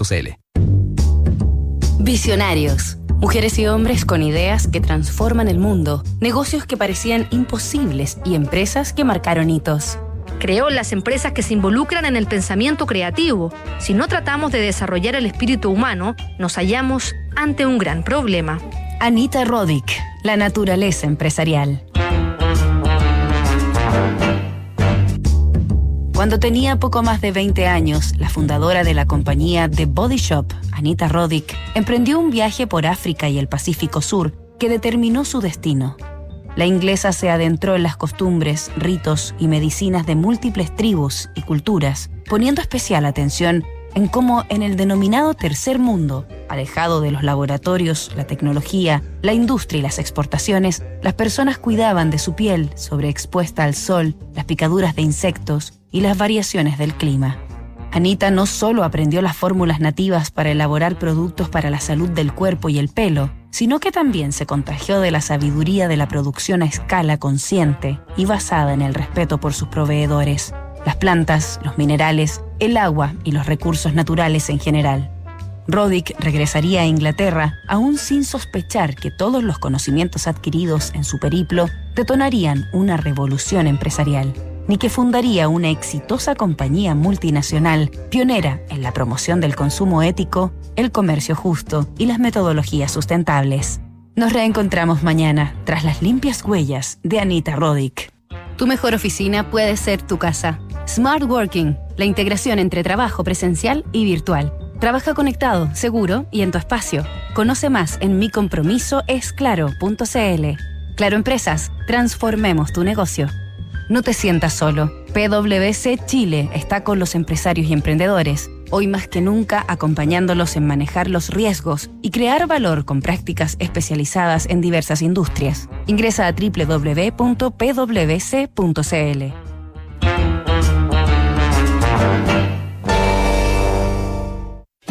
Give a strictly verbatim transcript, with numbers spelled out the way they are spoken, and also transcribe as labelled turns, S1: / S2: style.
S1: punto c l.
S2: Visionarios. Mujeres y hombres con ideas que transforman el mundo, negocios que parecían imposibles y empresas que marcaron hitos.
S3: Creo en las empresas que se involucran en el pensamiento creativo. Si no tratamos de desarrollar el espíritu humano, nos hallamos ante un gran problema.
S2: Anita Roddick, la naturaleza empresarial. Cuando tenía poco más de veinte años, la fundadora de la compañía The Body Shop, Anita Roddick, emprendió un viaje por África y el Pacífico Sur que determinó su destino. La inglesa se adentró en las costumbres, ritos y medicinas de múltiples tribus y culturas, poniendo especial atención en cómo en el denominado tercer mundo, alejado de los laboratorios, la tecnología, la industria y las exportaciones, las personas cuidaban de su piel sobreexpuesta al sol, las picaduras de insectos y las variaciones del clima. Anita no solo aprendió las fórmulas nativas para elaborar productos para la salud del cuerpo y el pelo, sino que también se contagió de la sabiduría de la producción a escala consciente y basada en el respeto por sus proveedores, las plantas, los minerales, el agua y los recursos naturales en general. Roddick regresaría a Inglaterra aún sin sospechar que todos los conocimientos adquiridos en su periplo detonarían una revolución empresarial, ni que fundaría una exitosa compañía multinacional pionera en la promoción del consumo ético, el comercio justo y las metodologías sustentables. Nos reencontramos mañana tras las limpias huellas de Anita Roddick.
S4: Tu mejor oficina puede ser tu casa. Smart Working, la integración entre trabajo presencial y virtual. Trabaja conectado, seguro y en tu espacio. Conoce más en mi compromiso es claro punto c l. Claro Empresas, transformemos tu negocio. No te sientas solo. P W C Chile está con los empresarios y emprendedores, hoy más que nunca acompañándolos en manejar los riesgos y crear valor con prácticas especializadas en diversas industrias. Ingresa a doble u doble u doble u punto p w c punto c l.